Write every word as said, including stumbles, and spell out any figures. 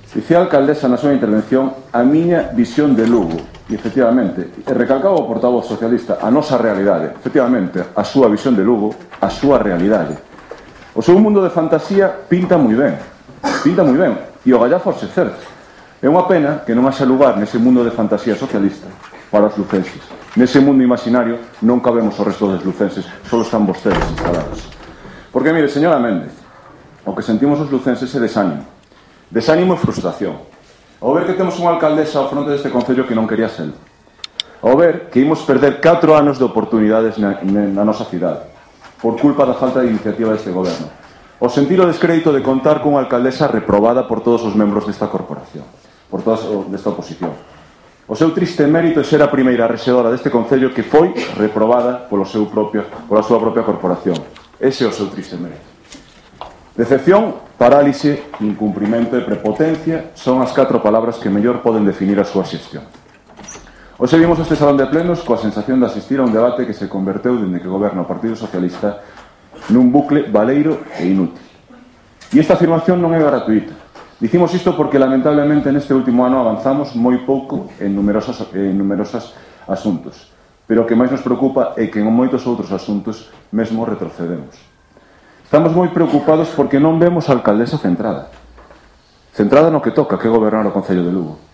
Dicía a alcaldesa na súa intervención a miña visión de Lugo. E, efectivamente, e recalcaba o portavoz socialista a nosa realidade. Efectivamente, a súa visión de Lugo, a súa realidade. O seu mundo de fantasía pinta moi ben. Pinta moi ben. E o gallafo se certo. É unha pena que non haxa lugar nese mundo de fantasía socialista para os lucenses. Nese mundo imaginario non cabemos o resto dos lucenses, só están vostedes instalados. Porque, mire, señora Méndez, o que sentimos os lucenses é desánimo. Desánimo e frustración. Ao ver que temos unha alcaldesa ao fronte deste concello que non quería ser. Ao ver que imos perder catro anos de oportunidades na, na nosa cidade por culpa da falta de iniciativa deste goberno. O sentir o descrédito de contar cunha alcaldesa reprobada por todos os membros desta corporación, por toda desta oposición. O seu triste mérito é ser a primeira rexedora deste concello que foi reprobada polo seu propio, pola súa propia corporación. Ese é o seu triste mérito. Decepción, parálise, incumprimento e prepotencia son as catro palabras que mellor poden definir a súa xestión. Hoxe vimos este salón de plenos coa sensación de asistir a un debate que se converteu dende que goberna o Partido Socialista nun bucle baleiro e inútil. E esta afirmación non é gratuita. Dicimos isto porque lamentablemente neste último ano avanzamos moi pouco en numerosos, en numerosos asuntos, pero o que máis nos preocupa é que en moitos outros asuntos mesmo retrocedemos. Estamos moi preocupados porque non vemos a alcaldesa centrada. Centrada no que toca, que é gobernar o Concello de Lugo.